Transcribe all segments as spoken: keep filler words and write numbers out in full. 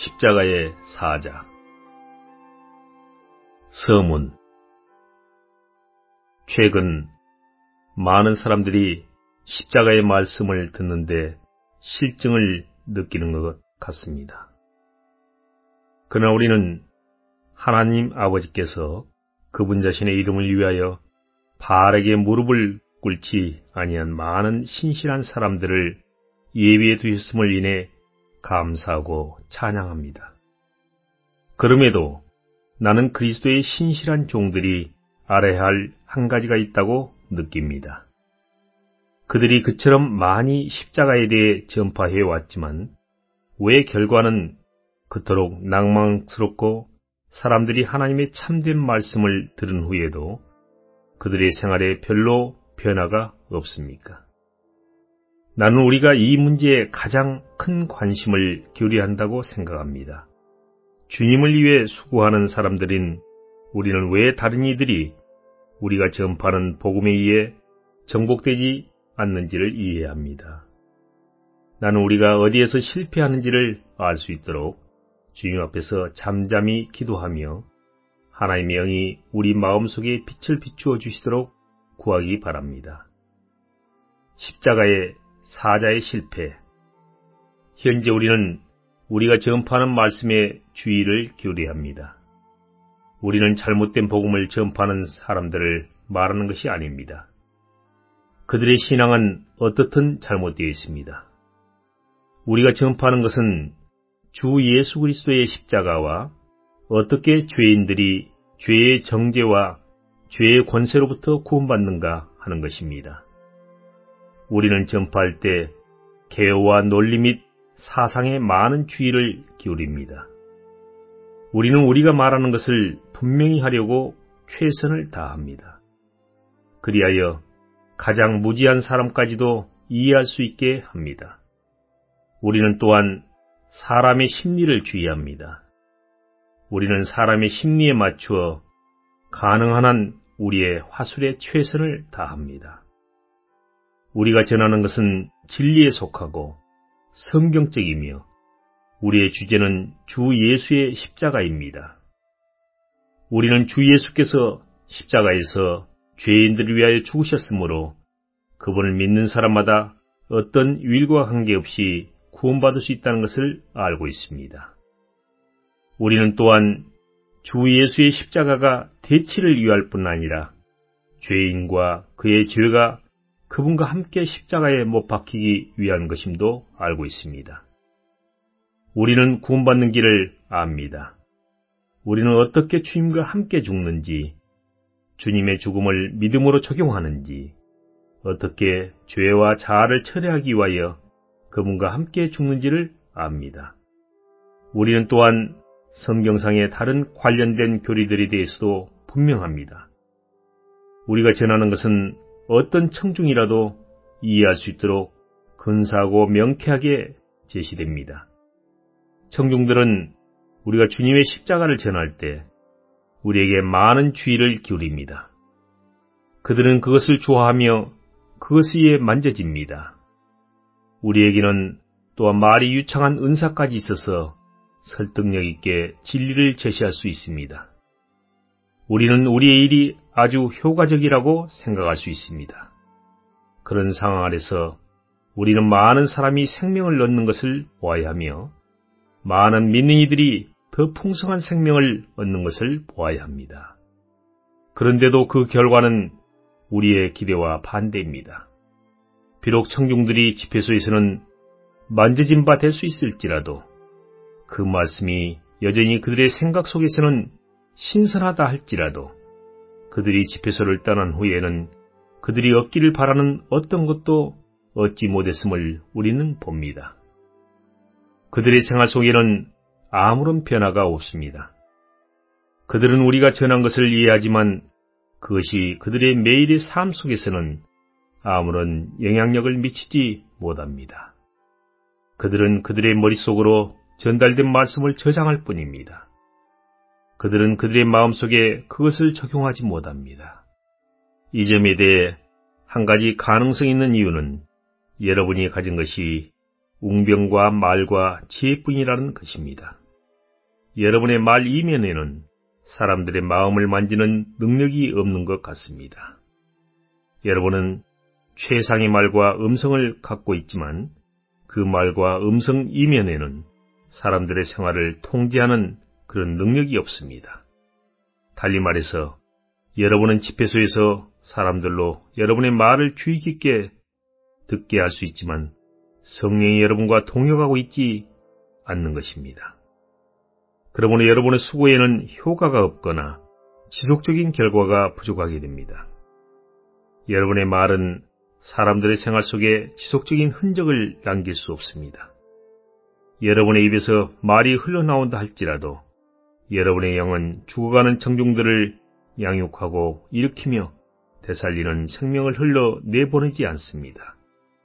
십자가의 사자. 서문. 최근 많은 사람들이 십자가의 말씀을 듣는데 실증을 느끼는 것 같습니다. 그러나 우리는 하나님 아버지께서 그분 자신의 이름을 위하여 바르게 무릎을 꿇지 아니한 많은 신실한 사람들을 예비해 두셨음을 인해 감사하고 찬양합니다. 그럼에도 나는 그리스도의 신실한 종들이 알아야 할 한 가지가 있다고 느낍니다. 그들이 그처럼 많이 십자가에 대해 전파해 왔지만 왜 결과는 그토록 낭만스럽고 사람들이 하나님의 참된 말씀을 들은 후에도 그들의 생활에 별로 변화가 없습니까? 나는 우리가 이 문제에 가장 큰 관심을 기울여야 한다고 생각합니다. 주님을 위해 수고하는 사람들인 우리는 왜 다른 이들이 우리가 전파하는 복음에 의해 정복되지 않는지를 이해해야 합니다. 나는 우리가 어디에서 실패하는지를 알 수 있도록 주님 앞에서 잠잠히 기도하며 하나님의 영이 우리 마음속에 빛을 비추어 주시도록 구하기 바랍니다. 십자가의 사자의 실패. 현재 우리는 우리가 전파하는 말씀에 주의를 기울여야 합니다. 우리는 잘못된 복음을 전파하는 사람들을 말하는 것이 아닙니다. 그들의 신앙은 어떻든 잘못되어 있습니다. 우리가 전파하는 것은 주 예수 그리스도의 십자가와 어떻게 죄인들이 죄의 정죄와 죄의 권세로부터 구원받는가 하는 것입니다. 우리는 전파할 때 개요와 논리 및 사상에 많은 주의를 기울입니다. 우리는 우리가 말하는 것을 분명히 하려고 최선을 다합니다. 그리하여 가장 무지한 사람까지도 이해할 수 있게 합니다. 우리는 또한 사람의 심리를 주의합니다. 우리는 사람의 심리에 맞추어 가능한 한 우리의 화술에 최선을 다합니다. 우리가 전하는 것은 진리에 속하고 성경적이며 우리의 주제는 주 예수의 십자가입니다. 우리는 주 예수께서 십자가에서 죄인들을 위하여 죽으셨으므로 그분을 믿는 사람마다 어떤 유일과 관계없이 구원받을 수 있다는 것을 알고 있습니다. 우리는 또한 주 예수의 십자가가 대치를 위할 뿐 아니라 죄인과 그의 죄가 그분과 함께 십자가에 못 박히기 위한 것임도 알고 있습니다. 우리는 구원받는 길을 압니다. 우리는 어떻게 주님과 함께 죽는지, 주님의 죽음을 믿음으로 적용하는지, 어떻게 죄와 자아를 철회하기 위하여 그분과 함께 죽는지를 압니다. 우리는 또한 성경상의 다른 관련된 교리들에 대해서도 분명합니다. 우리가 전하는 것은 어떤 청중이라도 이해할 수 있도록 근사하고 명쾌하게 제시됩니다. 청중들은 우리가 주님의 십자가를 전할 때 우리에게 많은 주의를 기울입니다. 그들은 그것을 좋아하며 그것에 만져집니다. 우리에게는 또한 말이 유창한 은사까지 있어서 설득력 있게 진리를 제시할 수 있습니다. 우리는 우리의 일이 아주 효과적이라고 생각할 수 있습니다. 그런 상황 아래서 우리는 많은 사람이 생명을 얻는 것을 보아야 하며 많은 믿는 이들이 더 풍성한 생명을 얻는 것을 보아야 합니다. 그런데도 그 결과는 우리의 기대와 반대입니다. 비록 청중들이 집회소에서는 만져진 바 될 수 있을지라도 그 말씀이 여전히 그들의 생각 속에서는 신선하다 할지라도 그들이 집회소를 떠난 후에는 그들이 얻기를 바라는 어떤 것도 얻지 못했음을 우리는 봅니다. 그들의 생활 속에는 아무런 변화가 없습니다. 그들은 우리가 전한 것을 이해하지만 그것이 그들의 매일의 삶 속에서는 아무런 영향력을 미치지 못합니다. 그들은 그들의 머릿속으로 전달된 말씀을 저장할 뿐입니다. 그들은 그들의 마음속에 그것을 적용하지 못합니다. 이 점에 대해 한 가지 가능성이 있는 이유는 여러분이 가진 것이 웅변과 말과 지혜뿐이라는 것입니다. 여러분의 말 이면에는 사람들의 마음을 만지는 능력이 없는 것 같습니다. 여러분은 최상의 말과 음성을 갖고 있지만 그 말과 음성 이면에는 사람들의 생활을 통제하는 그런 능력이 없습니다. 달리 말해서 여러분은 집회소에서 사람들로 여러분의 말을 주의 깊게 듣게 할 수 있지만 성령이 여러분과 동역하고 있지 않는 것입니다. 그러므로 여러분의 수고에는 효과가 없거나 지속적인 결과가 부족하게 됩니다. 여러분의 말은 사람들의 생활 속에 지속적인 흔적을 남길 수 없습니다. 여러분의 입에서 말이 흘러나온다 할지라도 여러분의 영은 죽어가는 청중들을 양육하고 일으키며 되살리는 생명을 흘러 내보내지 않습니다.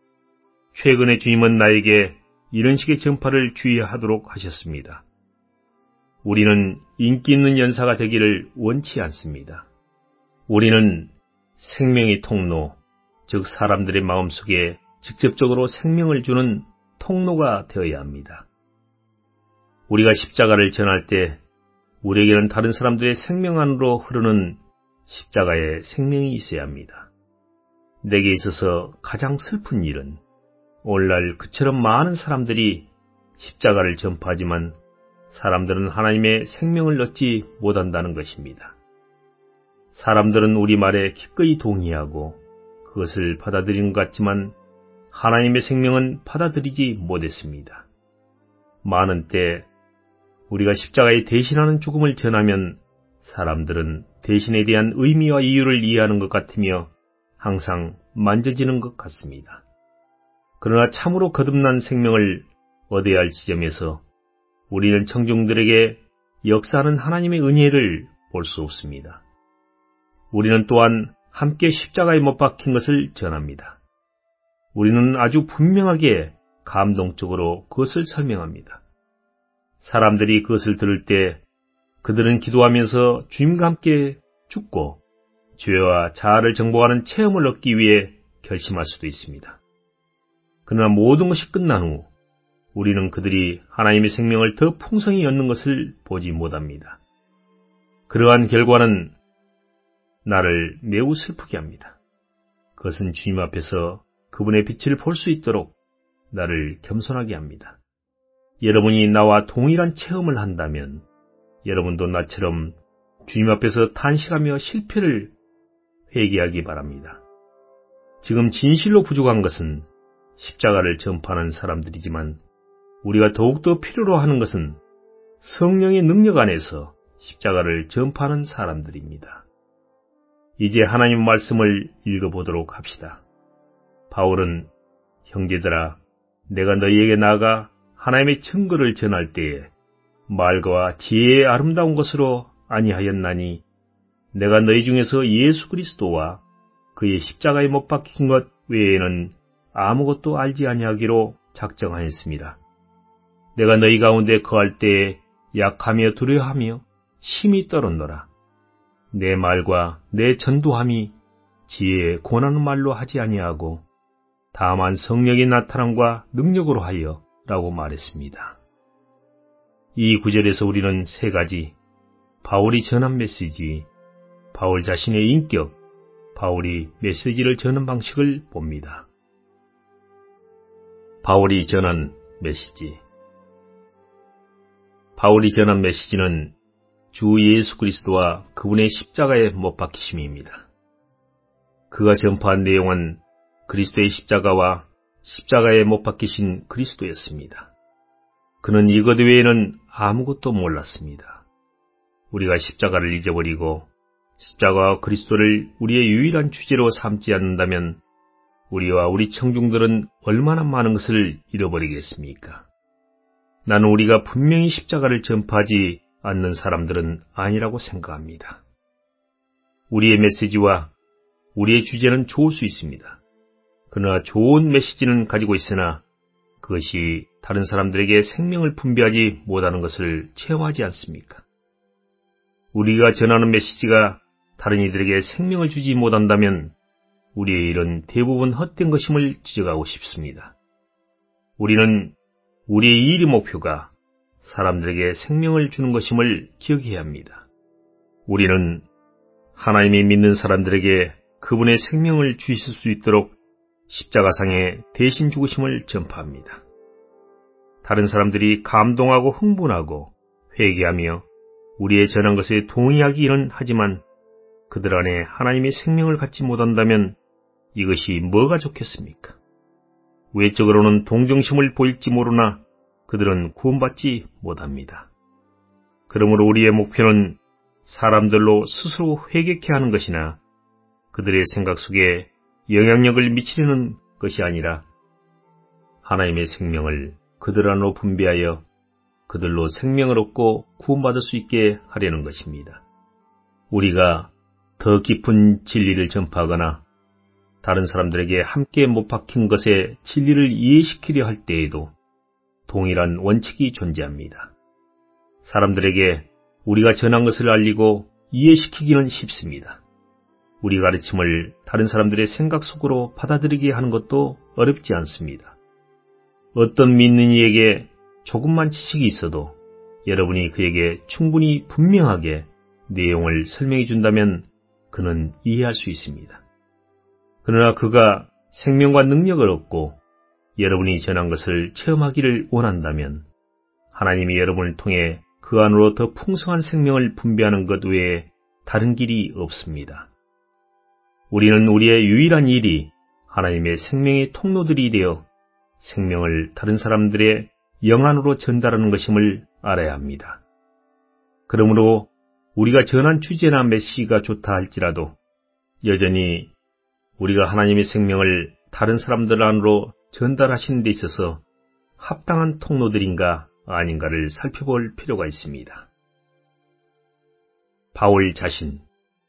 최근에 주님은 나에게 이런 식의 전파를 주의하도록 하셨습니다. 우리는 인기 있는 연사가 되기를 원치 않습니다. 우리는 생명의 통로, 즉 사람들의 마음속에 직접적으로 생명을 주는 통로가 되어야 합니다. 우리가 십자가를 전할 때 우리에게는 다른 사람들의 생명 안으로 흐르는 십자가의 생명이 있어야 합니다. 내게 있어서 가장 슬픈 일은 오늘날 그처럼 많은 사람들이 십자가를 전파하지만 사람들은 하나님의 생명을 얻지 못한다는 것입니다. 사람들은 우리 말에 기꺼이 동의하고 그것을 받아들이는 것 같지만 하나님의 생명은 받아들이지 못했습니다. 많은 때 우리가 십자가에 대신하는 죽음을 전하면 사람들은 대신에 대한 의미와 이유를 이해하는 것 같으며 항상 만져지는 것 같습니다. 그러나 참으로 거듭난 생명을 얻어야 할 지점에서 우리는 청중들에게 역사하는 하나님의 은혜를 볼 수 없습니다. 우리는 또한 함께 십자가에 못 박힌 것을 전합니다. 우리는 아주 분명하게 감동적으로 그것을 설명합니다. 사람들이 그것을 들을 때 그들은 기도하면서 주님과 함께 죽고 죄와 자아를 정복하는 체험을 얻기 위해 결심할 수도 있습니다. 그러나 모든 것이 끝난 후 우리는 그들이 하나님의 생명을 더 풍성히 얻는 것을 보지 못합니다. 그러한 결과는 나를 매우 슬프게 합니다. 그것은 주님 앞에서 그분의 빛을 볼 수 있도록 나를 겸손하게 합니다. 여러분이 나와 동일한 체험을 한다면 여러분도 나처럼 주님 앞에서 탄식하며 실패를 회개하기 바랍니다. 지금 진실로 부족한 것은 십자가를 전파하는 사람들이지만 우리가 더욱더 필요로 하는 것은 성령의 능력 안에서 십자가를 전파하는 사람들입니다. 이제 하나님 말씀을 읽어보도록 합시다. 바울은 형제들아 내가 너희에게 나아가 하나님의 증거를 전할 때에 말과 지혜의 아름다운 것으로 아니하였나니 내가 너희 중에서 예수 그리스도와 그의 십자가에 못 박힌 것 외에는 아무것도 알지 아니하기로 작정하였습니다. 내가 너희 가운데 거할 때에 약하며 두려워하며 힘이 떨었노라. 내 말과 내 전도함이 지혜의 권하는 말로 하지 아니하고 다만 성령의 나타남과 능력으로 하여 라고 말했습니다. 이 구절에서 우리는 세 가지 바울이 전한 메시지, 바울 자신의 인격, 바울이 메시지를 전한 방식을 봅니다. 바울이 전한 메시지. 바울이 전한 메시지는 주 예수 그리스도와 그분의 십자가에 못 박히심입니다. 그가 전파한 내용은 그리스도의 십자가와 십자가에 못 박히신 그리스도였습니다. 그는 이것 외에는 아무것도 몰랐습니다. 우리가 십자가를 잊어버리고 십자가와 그리스도를 우리의 유일한 주제로 삼지 않는다면 우리와 우리 청중들은 얼마나 많은 것을 잃어버리겠습니까? 나는 우리가 분명히 십자가를 전파하지 않는 사람들은 아니라고 생각합니다. 우리의 메시지와 우리의 주제는 좋을 수 있습니다. 그러나 좋은 메시지는 가지고 있으나 그것이 다른 사람들에게 생명을 분배하지 못하는 것을 체험하지 않습니까? 우리가 전하는 메시지가 다른 이들에게 생명을 주지 못한다면 우리의 일은 대부분 헛된 것임을 지적하고 싶습니다. 우리는 우리의 일의 목표가 사람들에게 생명을 주는 것임을 기억해야 합니다. 우리는 하나님이 믿는 사람들에게 그분의 생명을 주실 수 있도록 십자가상에 대신 죽으심을 전파합니다. 다른 사람들이 감동하고 흥분하고 회개하며 우리의 전한 것에 동의하기는 하지만 그들 안에 하나님의 생명을 갖지 못한다면 이것이 뭐가 좋겠습니까? 외적으로는 동정심을 보일지 모르나 그들은 구원받지 못합니다. 그러므로 우리의 목표는 사람들로 스스로 회개케 하는 것이나 그들의 생각 속에 영향력을 미치려는 것이 아니라 하나님의 생명을 그들 안으로 분배하여 그들로 생명을 얻고 구원받을 수 있게 하려는 것입니다. 우리가 더 깊은 진리를 전파하거나 다른 사람들에게 함께 못 박힌 것의 진리를 이해시키려 할 때에도 동일한 원칙이 존재합니다. 사람들에게 우리가 전한 것을 알리고 이해시키기는 쉽습니다. 우리 가르침을 다른 사람들의 생각 속으로 받아들이게 하는 것도 어렵지 않습니다. 어떤 믿는 이에게 조금만 지식이 있어도 여러분이 그에게 충분히 분명하게 내용을 설명해 준다면 그는 이해할 수 있습니다. 그러나 그가 생명과 능력을 얻고 여러분이 전한 것을 체험하기를 원한다면 하나님이 여러분을 통해 그 안으로 더 풍성한 생명을 분배하는 것 외에 다른 길이 없습니다. 우리는 우리의 유일한 일이 하나님의 생명의 통로들이 되어 생명을 다른 사람들의 영안으로 전달하는 것임을 알아야 합니다. 그러므로 우리가 전한 주제나 메시지가 좋다 할지라도 여전히 우리가 하나님의 생명을 다른 사람들 안으로 전달하시는 데 있어서 합당한 통로들인가 아닌가를 살펴볼 필요가 있습니다. 바울 자신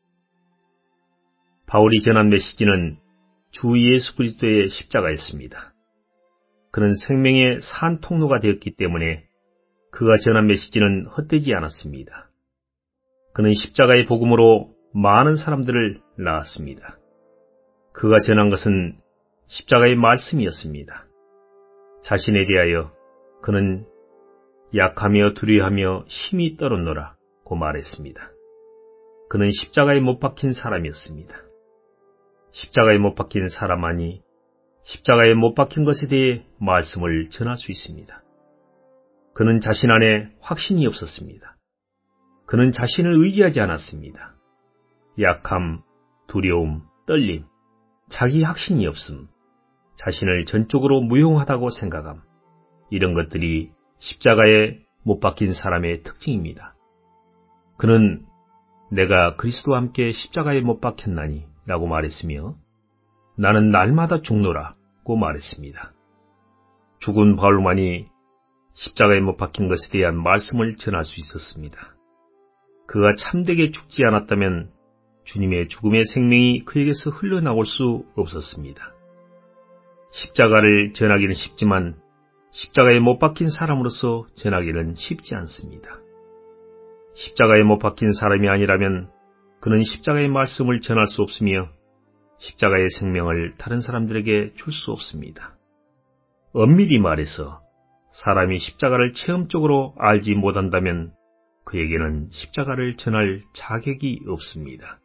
바울이 전한 메시지는 주 예수 그리스도의 십자가였습니다. 그는 생명의 산 통로가 되었기 때문에 그가 전한 메시지는 헛되지 않았습니다. 그는 십자가의 복음으로 많은 사람들을 낳았습니다. 그가 전한 것은 십자가의 말씀이었습니다. 자신에 대하여 그는 약하며 두려워하며 힘이 떨었노라고 말했습니다. 그는 십자가에 못 박힌 사람이었습니다. 십자가에 못 박힌 사람만이 십자가에 못 박힌 것에 대해 말씀을 전할 수 있습니다. 그는 자신 안에 확신이 없었습니다. 그는 자신을 의지하지 않았습니다. 약함, 두려움, 떨림, 자기 확신이 없음, 자신을 전적으로 무용하다고 생각함, 이런 것들이 십자가에 못 박힌 사람의 특징입니다. 그는 내가 그리스도와 함께 십자가에 못 박혔나니 라고 말했으며 나는 날마다 죽노라고 말했습니다. 죽은 바울만이 십자가에 못 박힌 것에 대한 말씀을 전할 수 있었습니다. 그가 참되게 죽지 않았다면 주님의 죽음의 생명이 그에게서 흘러나올 수 없었습니다. 십자가를 전하기는 쉽지만 십자가에 못 박힌 사람으로서 전하기는 쉽지 않습니다. 십자가에 못 박힌 사람이 아니라면 그는 십자가의 말씀을 전할 수 없으며 십자가의 생명을 다른 사람들에게 줄 수 없습니다. 엄밀히 말해서 사람이 십자가를 체험적으로 알지 못한다면 그에게는 십자가를 전할 자격이 없습니다.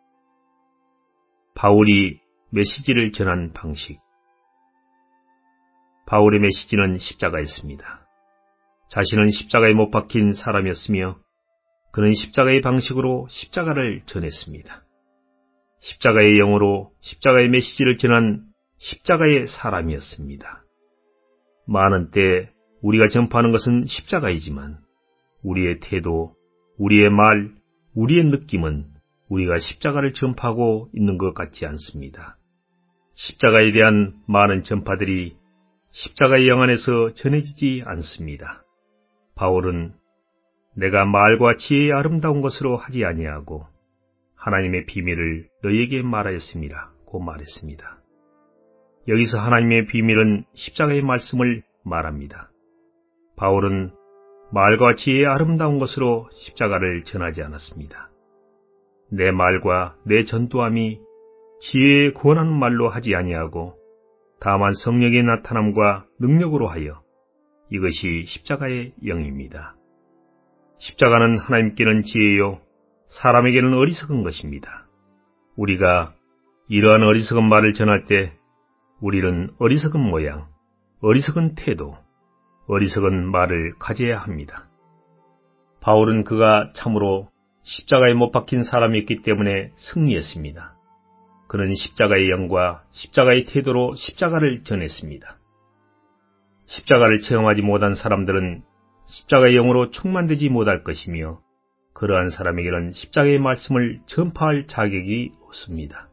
바울이 메시지를 전한 방식. 바울의 메시지는 십자가였습니다. 자신은 십자가에 못 박힌 사람이었으며 그는 십자가의 방식으로 십자가를 전했습니다. 십자가의 영으로 십자가의 메시지를 전한 십자가의 사람이었습니다. 많은 때 우리가 전파하는 것은 십자가이지만 우리의 태도, 우리의 말, 우리의 느낌은 우리가 십자가를 전파하고 있는 것 같지 않습니다. 십자가에 대한 많은 전파들이 십자가의 영안에서 전해지지 않습니다. 바울은 내가 말과 지혜의 아름다운 것으로 하지 아니하고 하나님의 비밀을 너희에게 말하였습니다고 말했습니다. 여기서 하나님의 비밀은 십자가의 말씀을 말합니다. 바울은 말과 지혜의 아름다운 것으로 십자가를 전하지 않았습니다. 내 말과 내 전도함이 지혜의 권하는 말로 하지 아니하고 다만 성령의 나타남과 능력으로 하여 이것이 십자가의 영입니다. 십자가는 하나님께는 지혜요, 사람에게는 어리석은 것입니다. 우리가 이러한 어리석은 말을 전할 때 우리는 어리석은 모양, 어리석은 태도, 어리석은 말을 가져야 합니다. 바울은 그가 참으로 십자가에 못 박힌 사람이었기 때문에 승리했습니다. 그는 십자가의 영과 십자가의 태도로 십자가를 전했습니다. 십자가를 체험하지 못한 사람들은 십자가의 영으로 충만되지 못할 것이며 그러한 사람에게는 십자가의 말씀을 전파할 자격이 없습니다.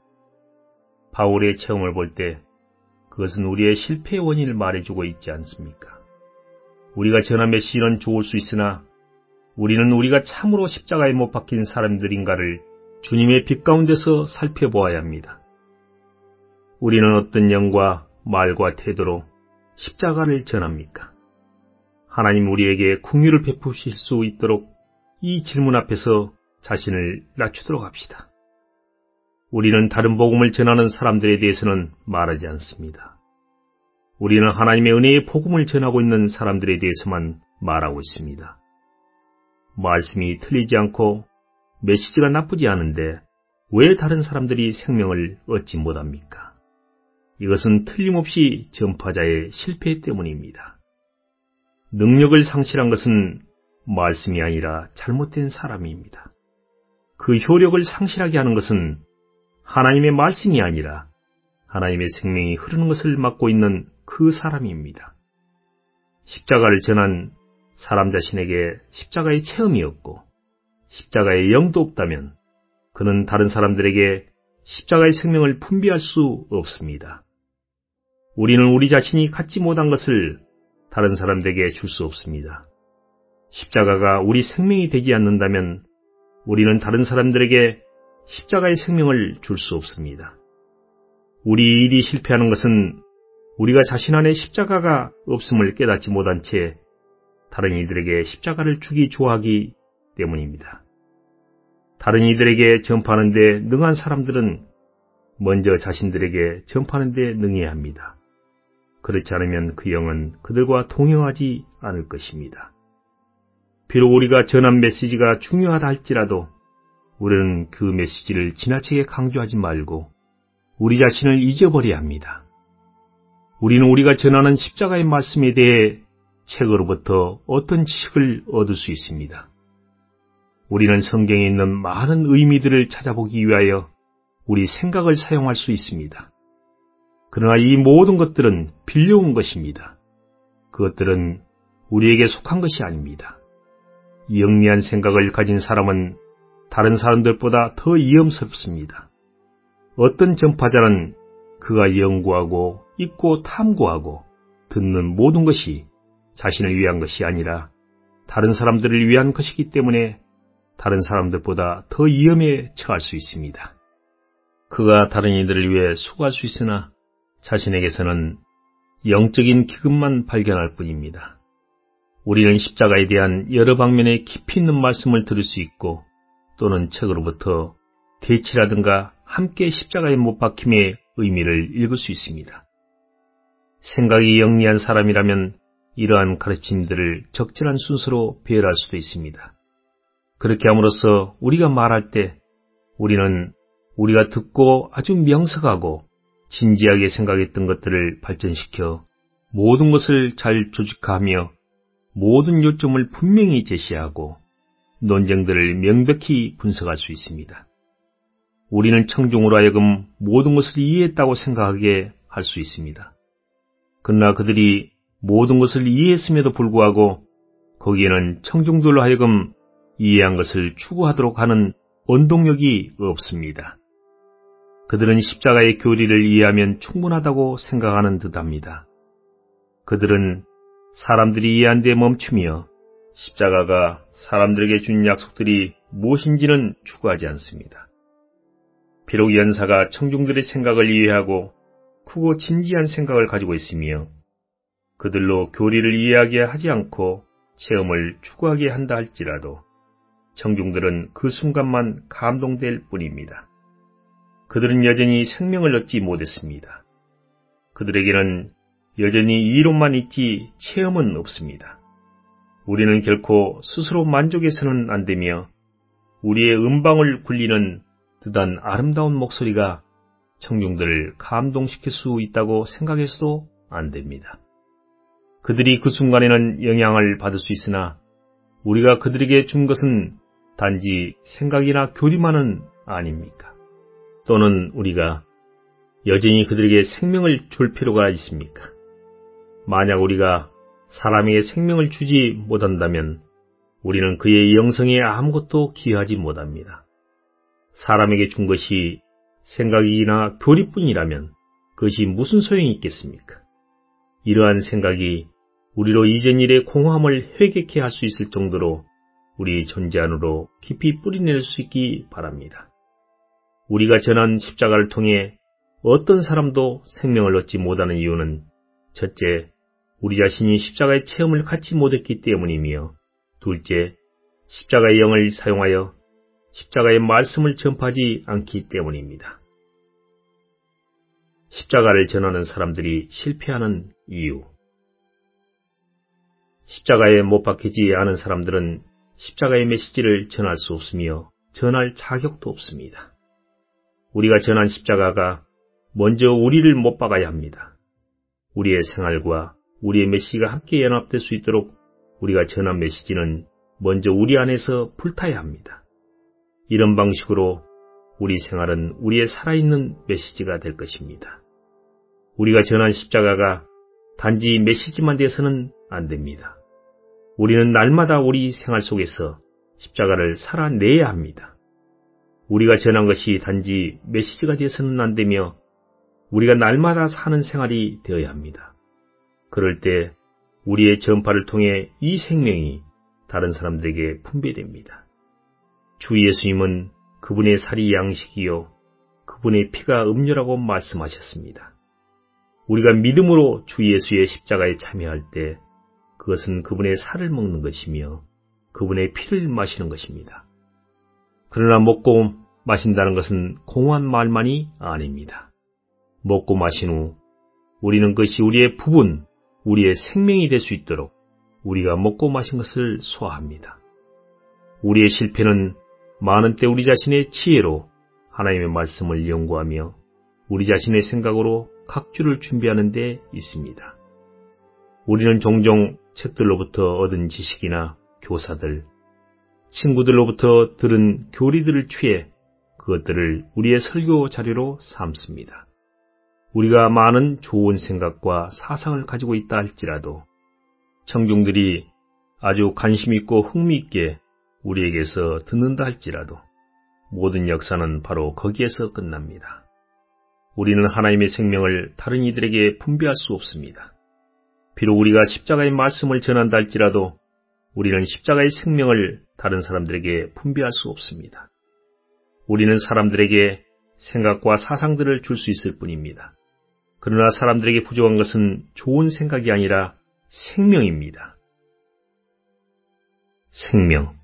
바울의 체험을 볼 때 그것은 우리의 실패의 원인을 말해주고 있지 않습니까? 우리가 전한 메시지는 좋을 수 있으나 우리는 우리가 참으로 십자가에 못 박힌 사람들인가를 주님의 빛 가운데서 살펴보아야 합니다. 우리는 어떤 영과 말과 태도로 십자가를 전합니까? 하나님 우리에게 긍휼을 베푸실 수 있도록 이 질문 앞에서 자신을 낮추도록 합시다. 우리는 다른 복음을 전하는 사람들에 대해서는 말하지 않습니다. 우리는 하나님의 은혜의 복음을 전하고 있는 사람들에 대해서만 말하고 있습니다. 말씀이 틀리지 않고 메시지가 나쁘지 않은데 왜 다른 사람들이 생명을 얻지 못합니까? 이것은 틀림없이 전파자의 실패 때문입니다. 능력을 상실한 것은 말씀이 아니라 잘못된 사람입니다. 그 효력을 상실하게 하는 것은 하나님의 말씀이 아니라 하나님의 생명이 흐르는 것을 막고 있는 그 사람입니다. 십자가를 전한 사람 자신에게 십자가의 체험이 없고 십자가의 영도 없다면 그는 다른 사람들에게 십자가의 생명을 분비할 수 없습니다. 우리는 우리 자신이 갖지 못한 것을 다른 사람들에게 줄 수 없습니다. 십자가가 우리 생명이 되지 않는다면 우리는 다른 사람들에게 십자가의 생명을 줄 수 없습니다. 우리 일이 실패하는 것은 우리가 자신 안에 십자가가 없음을 깨닫지 못한 채 다른 이들에게 십자가를 주기 좋아하기 때문입니다. 다른 이들에게 전파하는 데 능한 사람들은 먼저 자신들에게 전파하는 데 능해야 합니다. 그렇지 않으면 그 영은 그들과 동행하지 않을 것입니다. 비록 우리가 전한 메시지가 중요하다 할지라도 우리는 그 메시지를 지나치게 강조하지 말고 우리 자신을 잊어버려야 합니다. 우리는 우리가 전하는 십자가의 말씀에 대해 책으로부터 어떤 지식을 얻을 수 있습니다. 우리는 성경에 있는 많은 의미들을 찾아보기 위하여 우리 생각을 사용할 수 있습니다. 그러나 이 모든 것들은 빌려온 것입니다. 그것들은 우리에게 속한 것이 아닙니다. 영리한 생각을 가진 사람은 다른 사람들보다 더 위험스럽습니다. 어떤 전파자는 그가 연구하고 읽고 탐구하고 듣는 모든 것이 자신을 위한 것이 아니라 다른 사람들을 위한 것이기 때문에 다른 사람들보다 더 위험에 처할 수 있습니다. 그가 다른 이들을 위해 수고할 수 있으나 자신에게서는 영적인 기근만 발견할 뿐입니다. 우리는 십자가에 대한 여러 방면의 깊이 있는 말씀을 들을 수 있고 또는 책으로부터 대치라든가 함께 십자가에 못 박힘의 의미를 읽을 수 있습니다. 생각이 영리한 사람이라면 이러한 가르침들을 적절한 순서로 배열할 수도 있습니다. 그렇게 함으로써 우리가 말할 때 우리는 우리가 듣고 아주 명석하고 진지하게 생각했던 것들을 발전시켜 모든 것을 잘 조직화하며 모든 요점을 분명히 제시하고 논쟁들을 명백히 분석할 수 있습니다. 우리는 청중으로 하여금 모든 것을 이해했다고 생각하게 할 수 있습니다. 그러나 그들이 모든 것을 이해했음에도 불구하고 거기에는 청중들로 하여금 이해한 것을 추구하도록 하는 원동력이 없습니다. 그들은 십자가의 교리를 이해하면 충분하다고 생각하는 듯합니다. 그들은 사람들이 이해한 데 멈추며 십자가가 사람들에게 준 약속들이 무엇인지는 추구하지 않습니다. 비록 연사가 청중들의 생각을 이해하고 크고 진지한 생각을 가지고 있으며 그들로 교리를 이해하게 하지 않고 체험을 추구하게 한다 할지라도 청중들은 그 순간만 감동될 뿐입니다. 그들은 여전히 생명을 얻지 못했습니다. 그들에게는 여전히 이론만 있지 체험은 없습니다. 우리는 결코 스스로 만족해서는 안 되며 우리의 음방을 굴리는 뜨단 아름다운 목소리가 청중들을 감동시킬 수 있다고 생각해서도 안 됩니다. 그들이 그 순간에는 영향을 받을 수 있으나 우리가 그들에게 준 것은 단지 생각이나 교리만은 아닙니까? 또는 우리가 여전히 그들에게 생명을 줄 필요가 있습니까? 만약 우리가 사람에게 생명을 주지 못한다면 우리는 그의 영성에 아무것도 기여하지 못합니다. 사람에게 준 것이 생각이나 교리뿐이라면 그것이 무슨 소용이 있겠습니까? 이러한 생각이 우리로 이전 일의 공허함을 회개케 할 수 있을 정도로 우리 존재 안으로 깊이 뿌리낼 수 있기 바랍니다. 우리가 전한 십자가를 통해 어떤 사람도 생명을 얻지 못하는 이유는 첫째, 우리 자신이 십자가의 체험을 갖지 못했기 때문이며 둘째, 십자가의 영을 사용하여 십자가의 말씀을 전파하지 않기 때문입니다. 십자가를 전하는 사람들이 실패하는 이유. 십자가에 못 박히지 않은 사람들은 십자가의 메시지를 전할 수 없으며 전할 자격도 없습니다. 우리가 전한 십자가가 먼저 우리를 못 박아야 합니다. 우리의 생활과 우리의 메시지가 함께 연합될 수 있도록 우리가 전한 메시지는 먼저 우리 안에서 불타야 합니다. 이런 방식으로 우리 생활은 우리의 살아있는 메시지가 될 것입니다. 우리가 전한 십자가가 단지 메시지만 돼서는 안 됩니다. 우리는 날마다 우리 생활 속에서 십자가를 살아내야 합니다. 우리가 전한 것이 단지 메시지가 돼서는 안 되며 우리가 날마다 사는 생활이 되어야 합니다. 그럴 때 우리의 전파를 통해 이 생명이 다른 사람들에게 분배됩니다. 주 예수님은 그분의 살이 양식이요 그분의 피가 음료라고 말씀하셨습니다. 우리가 믿음으로 주 예수의 십자가에 참여할 때 그것은 그분의 살을 먹는 것이며 그분의 피를 마시는 것입니다. 그러나 먹고 마신다는 것은 공허한 말만이 아닙니다. 먹고 마신 후 우리는 그것이 우리의 부분, 우리의 생명이 될 수 있도록 우리가 먹고 마신 것을 소화합니다. 우리의 실패는 많은 때 우리 자신의 지혜로 하나님의 말씀을 연구하며 우리 자신의 생각으로 각주를 준비하는 데 있습니다. 우리는 종종 책들로부터 얻은 지식이나 교사들, 친구들로부터 들은 교리들을 취해 그것들을 우리의 설교 자료로 삼습니다. 우리가 많은 좋은 생각과 사상을 가지고 있다 할지라도 청중들이 아주 관심 있고 흥미 있게 우리에게서 듣는다 할지라도 모든 역사는 바로 거기에서 끝납니다. 우리는 하나님의 생명을 다른 이들에게 분배할 수 없습니다. 비록 우리가 십자가의 말씀을 전한다 할지라도 우리는 십자가의 생명을 다른 사람들에게 분배할 수 없습니다. 우리는 사람들에게 생각과 사상들을 줄 수 있을 뿐입니다. 그러나 사람들에게 부족한 것은 좋은 생각이 아니라 생명입니다. 생명.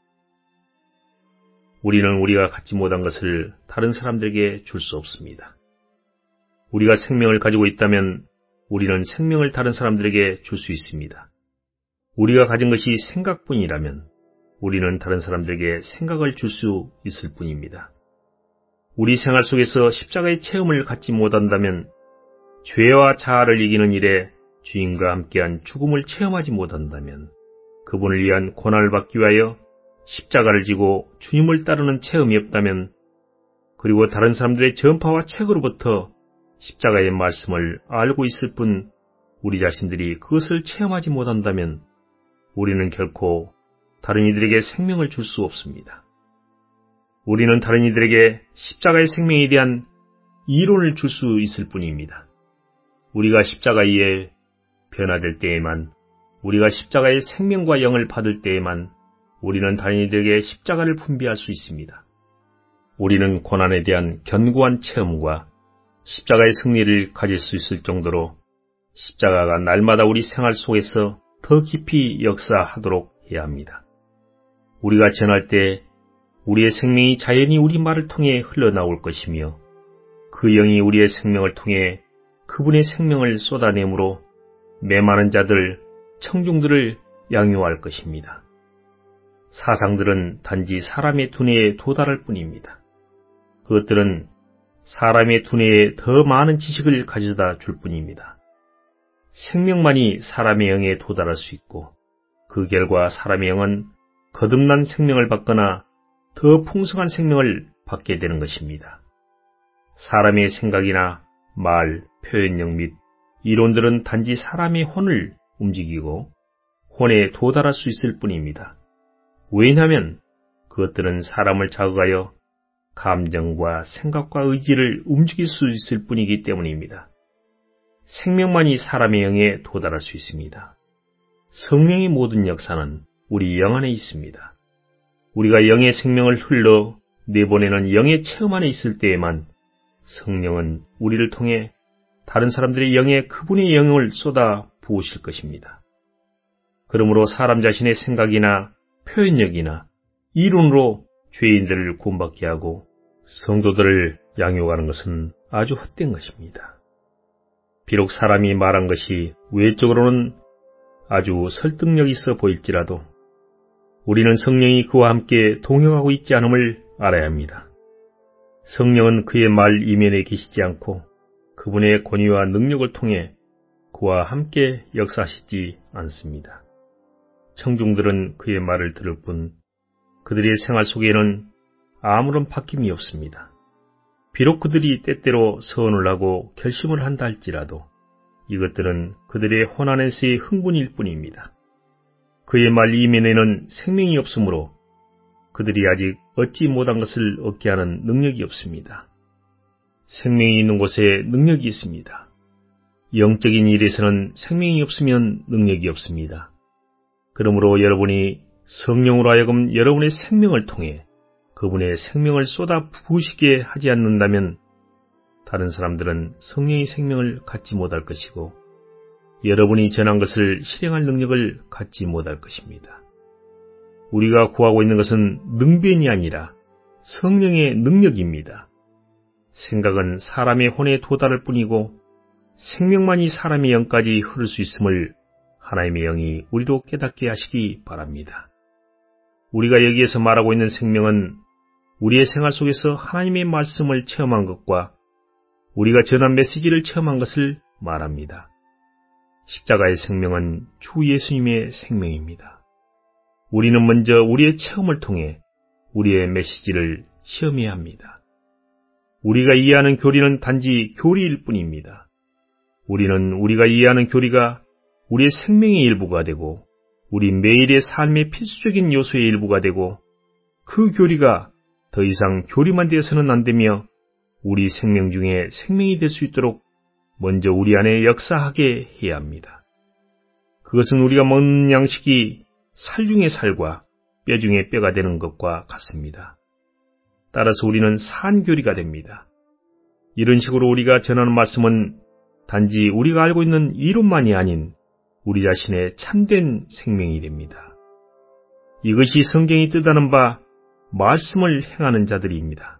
우리는 우리가 갖지 못한 것을 다른 사람들에게 줄 수 없습니다. 우리가 생명을 가지고 있다면 우리는 생명을 다른 사람들에게 줄 수 있습니다. 우리가 가진 것이 생각뿐이라면 우리는 다른 사람들에게 생각을 줄 수 있을 뿐입니다. 우리 생활 속에서 십자가의 체험을 갖지 못한다면 죄와 자아를 이기는 일에 주님과 함께한 죽음을 체험하지 못한다면 그분을 위한 고난을 받기 위하여 십자가를 지고 주님을 따르는 체험이 없다면 그리고 다른 사람들의 전파와 책으로부터 십자가의 말씀을 알고 있을 뿐 우리 자신들이 그것을 체험하지 못한다면 우리는 결코 다른 이들에게 생명을 줄 수 없습니다. 우리는 다른 이들에게 십자가의 생명에 대한 이론을 줄 수 있을 뿐입니다. 우리가 십자가 이에 변화될 때에만, 우리가 십자가의 생명과 영을 받을 때에만 우리는 다른 이들에게 십자가를 분배할 수 있습니다. 우리는 고난에 대한 견고한 체험과 십자가의 승리를 가질 수 있을 정도로 십자가가 날마다 우리 생활 속에서 더 깊이 역사하도록 해야 합니다. 우리가 전할 때 우리의 생명이 자연히 우리 말을 통해 흘러나올 것이며 그 영이 우리의 생명을 통해 그분의 생명을 쏟아내므로 메마른 자들, 청중들을 양육할 것입니다. 사상들은 단지 사람의 두뇌에 도달할 뿐입니다. 그것들은 사람의 두뇌에 더 많은 지식을 가져다 줄 뿐입니다. 생명만이 사람의 영에 도달할 수 있고 그 결과 사람의 영은 거듭난 생명을 받거나 더 풍성한 생명을 받게 되는 것입니다. 사람의 생각이나 말, 표현력 및 이론들은 단지 사람의 혼을 움직이고 혼에 도달할 수 있을 뿐입니다. 왜냐하면 그것들은 사람을 자극하여 감정과 생각과 의지를 움직일 수 있을 뿐이기 때문입니다. 생명만이 사람의 영에 도달할 수 있습니다. 성령의 모든 역사는 우리 영 안에 있습니다. 우리가 영의 생명을 흘러 내보내는 영의 체험 안에 있을 때에만 성령은 우리를 통해 다른 사람들의 영에 그분의 영을 쏟아 부으실 것입니다. 그러므로 사람 자신의 생각이나 표현력이나 이론으로 죄인들을 구원받게 하고 성도들을 양육하는 것은 아주 헛된 것입니다. 비록 사람이 말한 것이 외적으로는 아주 설득력 있어 보일지라도 우리는 성령이 그와 함께 동행하고 있지 않음을 알아야 합니다. 성령은 그의 말 이면에 계시지 않고 그분의 권위와 능력을 통해 그와 함께 역사하시지 않습니다. 청중들은 그의 말을 들을 뿐 그들의 생활 속에는 아무런 바뀜이 없습니다. 비록 그들이 때때로 서원을 하고 결심을 한다 할지라도 이것들은 그들의 혼 안에서의 흥분일 뿐입니다. 그의 말 이면에는 생명이 없으므로 그들이 아직 얻지 못한 것을 얻게 하는 능력이 없습니다. 생명이 있는 곳에 능력이 있습니다. 영적인 일에서는 생명이 없으면 능력이 없습니다. 그러므로 여러분이 성령으로 하여금 여러분의 생명을 통해 그분의 생명을 쏟아 부으시게 하지 않는다면 다른 사람들은 성령의 생명을 갖지 못할 것이고 여러분이 전한 것을 실행할 능력을 갖지 못할 것입니다. 우리가 구하고 있는 것은 능변이 아니라 성령의 능력입니다. 생각은 사람의 혼에 도달할 뿐이고 생명만이 사람의 영까지 흐를 수 있음을 하나님의 영이 우리로 깨닫게 하시기 바랍니다. 우리가 여기에서 말하고 있는 생명은 우리의 생활 속에서 하나님의 말씀을 체험한 것과 우리가 전한 메시지를 체험한 것을 말합니다. 십자가의 생명은 주 예수님의 생명입니다. 우리는 먼저 우리의 체험을 통해 우리의 메시지를 시험해야 합니다. 우리가 이해하는 교리는 단지 교리일 뿐입니다. 우리는 우리가 이해하는 교리가 우리의 생명의 일부가 되고 우리 매일의 삶의 필수적인 요소의 일부가 되고 그 교리가 더 이상 교리만 되어서는 안 되며 우리 생명 중에 생명이 될 수 있도록 먼저 우리 안에 역사하게 해야 합니다. 그것은 우리가 먹는 양식이 살 중의 살과 뼈 중의 뼈가 되는 것과 같습니다. 따라서 우리는 산교리가 됩니다. 이런 식으로 우리가 전하는 말씀은 단지 우리가 알고 있는 이론만이 아닌 우리 자신의 참된 생명이 됩니다. 이것이 성경이 뜻하는 바 말씀을 행하는 자들입니다.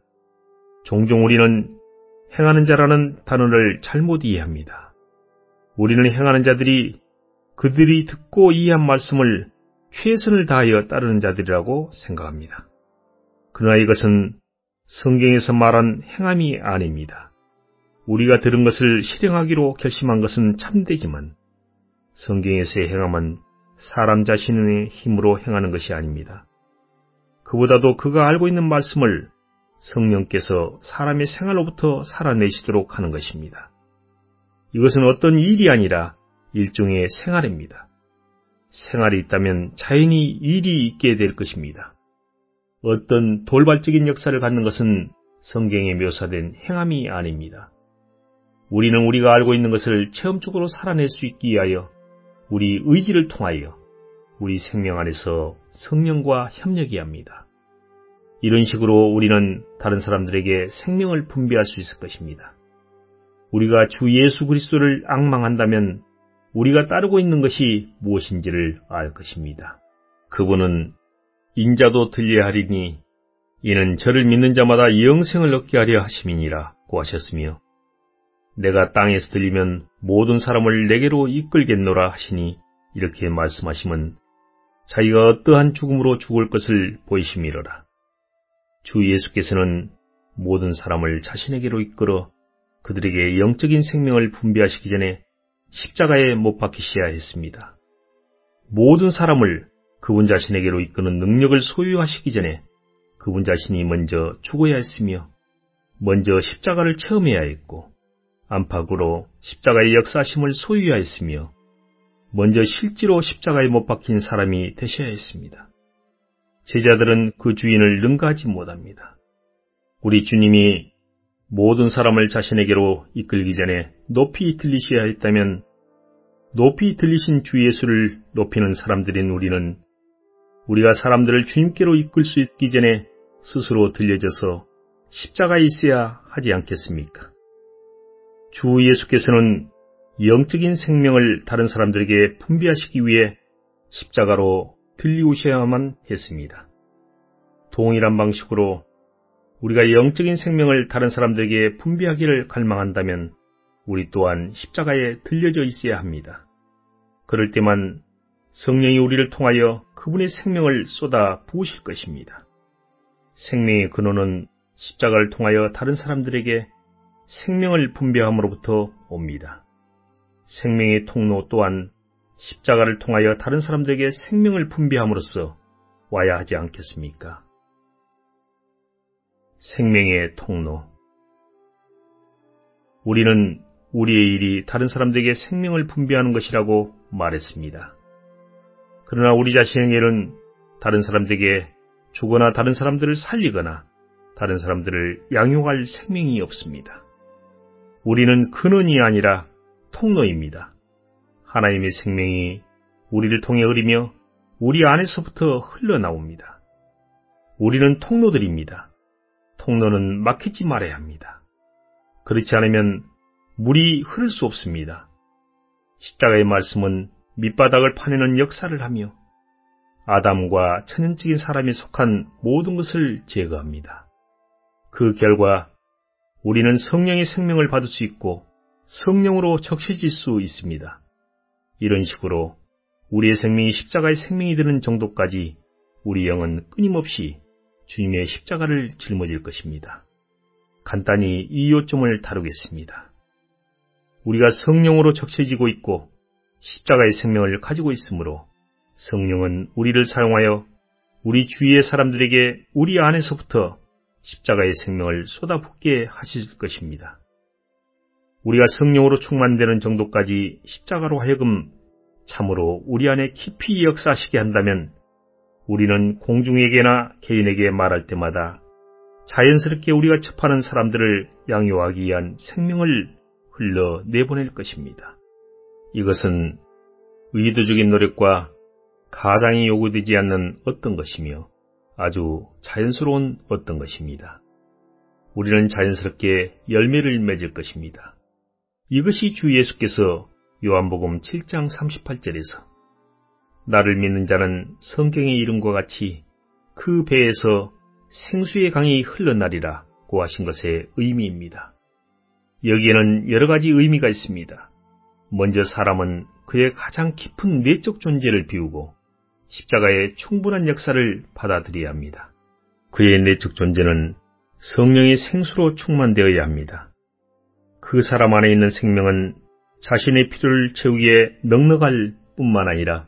종종 우리는 행하는 자라는 단어를 잘못 이해합니다. 우리는 행하는 자들이 그들이 듣고 이해한 말씀을 최선을 다하여 따르는 자들이라고 생각합니다. 그러나 이것은 성경에서 말한 행함이 아닙니다. 우리가 들은 것을 실행하기로 결심한 것은 참되지만 성경에서의 행함은 사람 자신의 힘으로 행하는 것이 아닙니다. 그보다도 그가 알고 있는 말씀을 성령께서 사람의 생활로부터 살아내시도록 하는 것입니다. 이것은 어떤 일이 아니라 일종의 생활입니다. 생활이 있다면 자연히 일이 있게 될 것입니다. 어떤 돌발적인 역사를 갖는 것은 성경에 묘사된 행함이 아닙니다. 우리는 우리가 알고 있는 것을 체험적으로 살아낼 수 있기 위하여 우리 의지를 통하여 우리 생명 안에서 성령과 협력해야 합니다. 이런 식으로 우리는 다른 사람들에게 생명을 분배할 수 있을 것입니다. 우리가 주 예수 그리스도를 앙망한다면 우리가 따르고 있는 것이 무엇인지를 알 것입니다. 그분은 인자도 들려야 하리니 이는 저를 믿는 자마다 영생을 얻게 하려 하심이니라 고 하셨으며 내가 땅에서 들리면 모든 사람을 내게로 이끌겠노라 하시니 이렇게 말씀하시면 자기가 어떠한 죽음으로 죽을 것을 보이심이로라. 주 예수께서는 모든 사람을 자신에게로 이끌어 그들에게 영적인 생명을 분배하시기 전에 십자가에 못 박히셔야 했습니다. 모든 사람을 그분 자신에게로 이끄는 능력을 소유하시기 전에 그분 자신이 먼저 죽어야 했으며 먼저 십자가를 체험해야 했고 안팎으로 십자가의 역사심을 소유해야 했으며 먼저 실제로 십자가에 못 박힌 사람이 되셔야 했습니다. 제자들은 그 주인을 능가하지 못합니다. 우리 주님이 모든 사람을 자신에게로 이끌기 전에 높이 들리셔야 했다면 높이 들리신 주 예수를 높이는 사람들인 우리는 우리가 사람들을 주님께로 이끌 수 있기 전에 스스로 들려져서 십자가에 있어야 하지 않겠습니까? 주 예수께서는 영적인 생명을 다른 사람들에게 분배하시기 위해 십자가로 들리오셔야만 했습니다. 동일한 방식으로 우리가 영적인 생명을 다른 사람들에게 분배하기를 갈망한다면 우리 또한 십자가에 들려져 있어야 합니다. 그럴 때만 성령이 우리를 통하여 그분의 생명을 쏟아 부으실 것입니다. 생명의 근원은 십자가를 통하여 다른 사람들에게 생명을 분배함으로부터 옵니다. 생명의 통로 또한 십자가를 통하여 다른 사람들에게 생명을 분배함으로써 와야 하지 않겠습니까? 생명의 통로. 우리는 우리의 일이 다른 사람들에게 생명을 분배하는 것이라고 말했습니다. 그러나 우리 자신에게는 다른 사람들에게 주거나 다른 사람들을 살리거나 다른 사람들을 양육할 생명이 없습니다. 우리는 근원이 아니라 통로입니다. 하나님의 생명이 우리를 통해 흐르며 우리 안에서부터 흘러나옵니다. 우리는 통로들입니다. 통로는 막히지 말아야 합니다. 그렇지 않으면 물이 흐를 수 없습니다. 십자가의 말씀은 밑바닥을 파내는 역사를 하며 아담과 천연적인 사람이 속한 모든 것을 제거합니다. 그 결과 우리는 성령의 생명을 받을 수 있고 성령으로 적셔질 수 있습니다. 이런 식으로 우리의 생명이 십자가의 생명이 되는 정도까지 우리 영은 끊임없이 주님의 십자가를 짊어질 것입니다. 간단히 이 요점을 다루겠습니다. 우리가 성령으로 적셔지고 있고 십자가의 생명을 가지고 있으므로 성령은 우리를 사용하여 우리 주위의 사람들에게 우리 안에서부터 십자가의 생명을 쏟아붓게 하실 것입니다. 우리가 성령으로 충만되는 정도까지 십자가로 하여금 참으로 우리 안에 깊이 역사하시게 한다면 우리는 공중에게나 개인에게 말할 때마다 자연스럽게 우리가 접하는 사람들을 양육하기 위한 생명을 흘러 내보낼 것입니다. 이것은 의도적인 노력과 가장이 요구되지 않는 어떤 것이며 아주 자연스러운 어떤 것입니다. 우리는 자연스럽게 열매를 맺을 것입니다. 이것이 주 예수께서 요한복음 칠 장 삼십팔 절에서 나를 믿는 자는 성경의 이름과 같이 그 배에서 생수의 강이 흘러나리라고 하신 것의 의미입니다. 여기에는 여러 가지 의미가 있습니다. 먼저 사람은 그의 가장 깊은 내적 존재를 비우고 십자가의 충분한 역사를 받아들여야 합니다. 그의 내적 존재는 성령의 생수로 충만되어야 합니다. 그 사람 안에 있는 생명은 자신의 필요를 채우기에 넉넉할 뿐만 아니라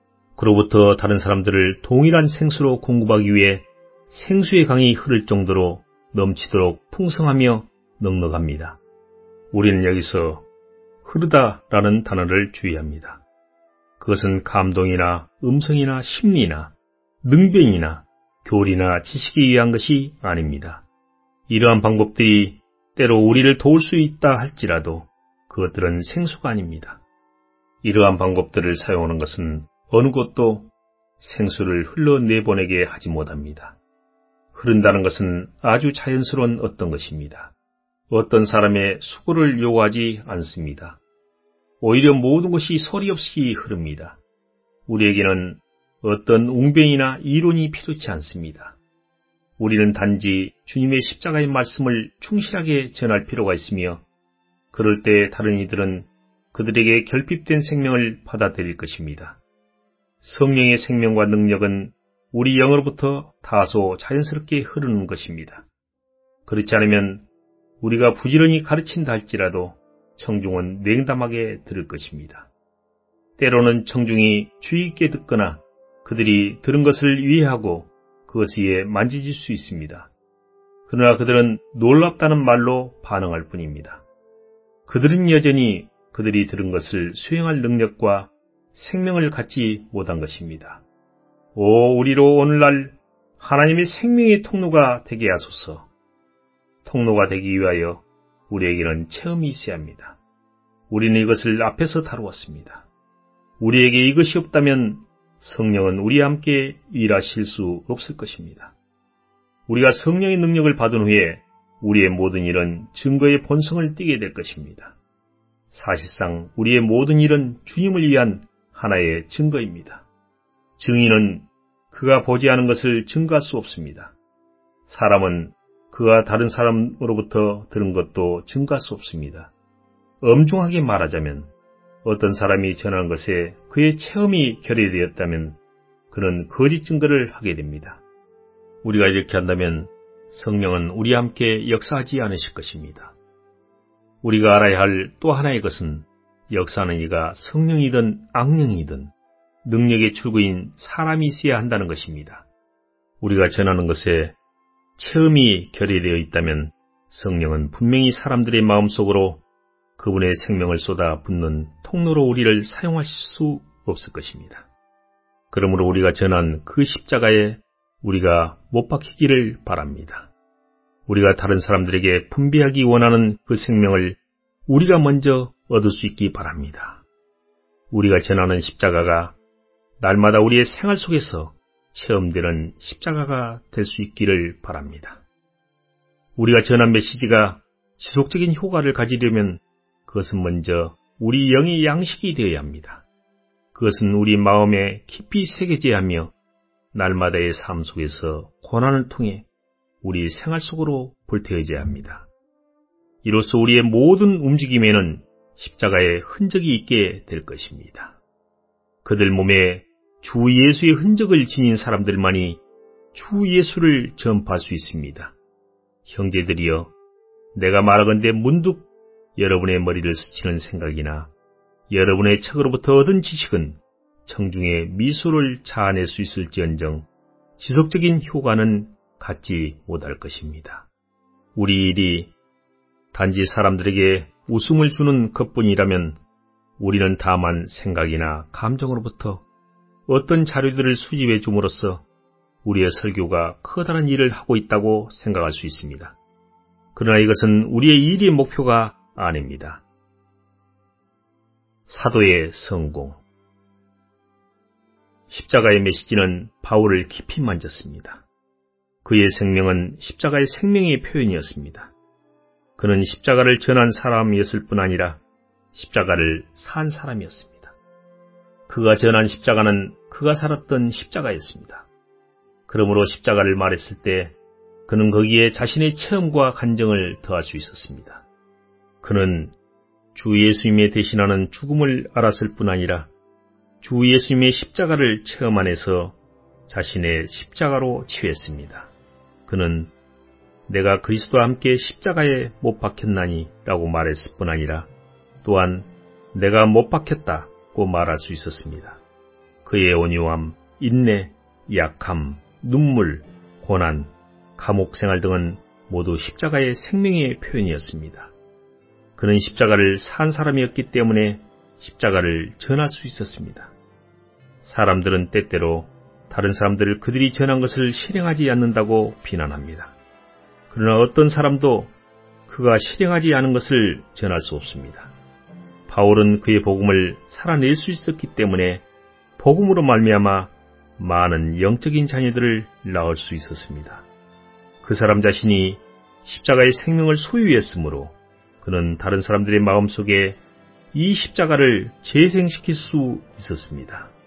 그로부터 다른 사람들을 동일한 생수로 공급하기 위해 생수의 강이 흐를 정도로 넘치도록 풍성하며 넉넉합니다. 우리는 여기서 흐르다라는 단어를 주의합니다. 그것은 감동이나 음성이나 심리나 능변이나 교리나 지식에 의한 것이 아닙니다. 이러한 방법들이 때로 우리를 도울 수 있다 할지라도 그것들은 생수가 아닙니다. 이러한 방법들을 사용하는 것은 어느 곳도 생수를 흘러내보내게 하지 못합니다. 흐른다는 것은 아주 자연스러운 어떤 것입니다. 어떤 사람의 수고를 요구하지 않습니다. 오히려 모든 것이 소리 없이 흐릅니다. 우리에게는 어떤 웅변이나 이론이 필요치 않습니다. 우리는 단지 주님의 십자가의 말씀을 충실하게 전할 필요가 있으며 그럴 때 다른 이들은 그들에게 결핍된 생명을 받아들일 것입니다. 성령의 생명과 능력은 우리 영으로부터 다소 자연스럽게 흐르는 것입니다. 그렇지 않으면 우리가 부지런히 가르친다 할지라도 청중은 냉담하게 들을 것입니다. 때로는 청중이 주의 있게 듣거나 그들이 들은 것을 이해하고 그것에 만지질 수 있습니다. 그러나 그들은 놀랍다는 말로 반응할 뿐입니다. 그들은 여전히 그들이 들은 것을 수행할 능력과 생명을 갖지 못한 것입니다. 오, 우리로 오늘날 하나님의 생명의 통로가 되게 하소서. 통로가 되기 위하여 우리에게는 체험이 있어야 합니다. 우리는 이것을 앞에서 다루었습니다. 우리에게 이것이 없다면 성령은 우리와 함께 일하실 수 없을 것입니다. 우리가 성령의 능력을 받은 후에 우리의 모든 일은 증거의 본성을 띠게 될 것입니다. 사실상 우리의 모든 일은 주님을 위한 하나의 증거입니다. 증인은 그가 보지 않은 것을 증거할 수 없습니다. 사람은 그가 다른 사람으로부터 들은 것도 증거할 수 없습니다. 엄중하게 말하자면 어떤 사람이 전한 것에 그의 체험이 결여되었다면 그는 거짓 증거를 하게 됩니다. 우리가 이렇게 한다면 성령은 우리와 함께 역사하지 않으실 것입니다. 우리가 알아야 할 또 하나의 것은 역사하는 이가 성령이든 악령이든 능력의 출구인 사람이 있어야 한다는 것입니다. 우리가 전하는 것에 체험이 결여되어 있다면 성령은 분명히 사람들의 마음속으로 그분의 생명을 쏟아 붓는 통로로 우리를 사용하실 수 없을 것입니다. 그러므로 우리가 전한 그 십자가에 우리가 못 박히기를 바랍니다. 우리가 다른 사람들에게 분배하기 원하는 그 생명을 우리가 먼저 얻을 수 있기 바랍니다. 우리가 전하는 십자가가 날마다 우리의 생활 속에서 체험되는 십자가가 될 수 있기를 바랍니다. 우리가 전한 메시지가 지속적인 효과를 가지려면 그것은 먼저 우리 영의 양식이 되어야 합니다. 그것은 우리 마음에 깊이 새겨져야 하며 날마다의 삶 속에서 고난을 통해 우리 생활 속으로 불태워져야 합니다. 이로써 우리의 모든 움직임에는 십자가의 흔적이 있게 될 것입니다. 그들 몸에 주 예수의 흔적을 지닌 사람들만이 주 예수를 전파할 수 있습니다. 형제들이여, 내가 말하건대 문득 여러분의 머리를 스치는 생각이나 여러분의 책으로부터 얻은 지식은 청중의 미소를 자아낼 수 있을지언정 지속적인 효과는 갖지 못할 것입니다. 우리 일이 단지 사람들에게 웃음을 주는 것뿐이라면 우리는 다만 생각이나 감정으로부터 어떤 자료들을 수집해 줌으로써 우리의 설교가 커다란 일을 하고 있다고 생각할 수 있습니다. 그러나 이것은 우리의 일의 목표가 아닙니다. 사도의 성공. 십자가의 메시지는 바울을 깊이 만졌습니다. 그의 생명은 십자가의 생명의 표현이었습니다. 그는 십자가를 전한 사람이었을 뿐 아니라 십자가를 산 사람이었습니다. 그가 전한 십자가는 그가 살았던 십자가였습니다. 그러므로 십자가를 말했을 때 그는 거기에 자신의 체험과 간증을 더할 수 있었습니다. 그는 주 예수님의 대신하는 죽음을 알았을 뿐 아니라 주 예수님의 십자가를 체험 안에서 자신의 십자가로 취했습니다. 그는 내가 그리스도와 함께 십자가에 못 박혔나니 라고 말했을 뿐 아니라 또한 내가 못 박혔다고 말할 수 있었습니다. 그의 온유함, 인내, 약함, 눈물, 고난, 감옥 생활 등은 모두 십자가의 생명의 표현이었습니다. 그는 십자가를 산 사람이었기 때문에 십자가를 전할 수 있었습니다. 사람들은 때때로 다른 사람들을 그들이 전한 것을 실행하지 않는다고 비난합니다. 그러나 어떤 사람도 그가 실행하지 않은 것을 전할 수 없습니다. 바울은 그의 복음을 살아낼 수 있었기 때문에 복음으로 말미암아 많은 영적인 자녀들을 낳을 수 있었습니다. 그 사람 자신이 십자가의 생명을 소유했으므로 그는 다른 사람들의 마음속에 이 십자가를 재생시킬 수 있었습니다.